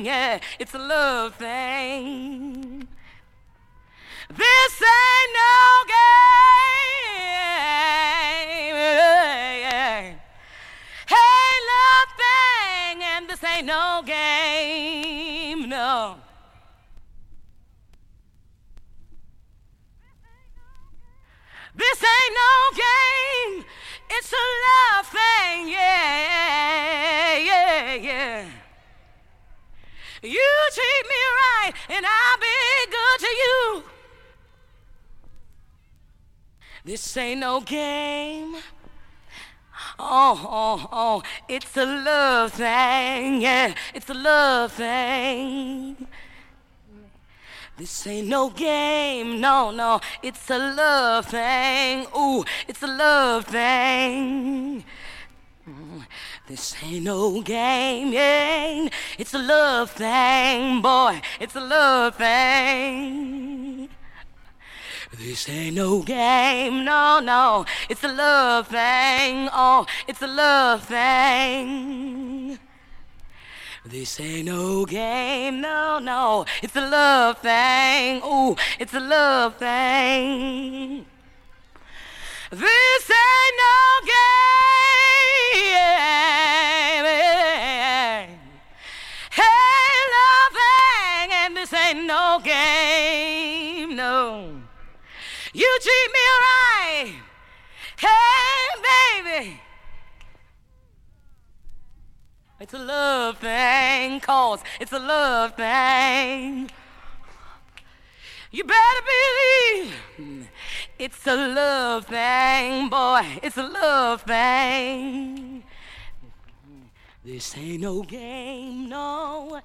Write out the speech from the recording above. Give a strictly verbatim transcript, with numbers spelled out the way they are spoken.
yeah, it's a love thing. This ain't no game, yeah. Hey, love thing, and this ain't no game, no. This ain't no game, it's a love thing, yeah, yeah, yeah. You treat me right, and I'll be good to you. This ain't no game. Oh, oh, oh, it's a love thing, yeah, it's a love thing. This ain't no game, no, no, it's a love thing. Ooh, it's a love thing. This ain't no game, yeah, it's a love thing, boy, it's a love thing. This ain't no game, no, no, it's a love thing, oh, it's a love thing. This ain't no game, no, no, it's a love thing, ooh, it's a love thing. This ain't no game, hey, love thing, and this ain't no game, no. You treat me right, hey, baby. It's a love thing, cause it's a love thing. You better believe it's a love thing, boy, it's a love thing. This ain't no game, no.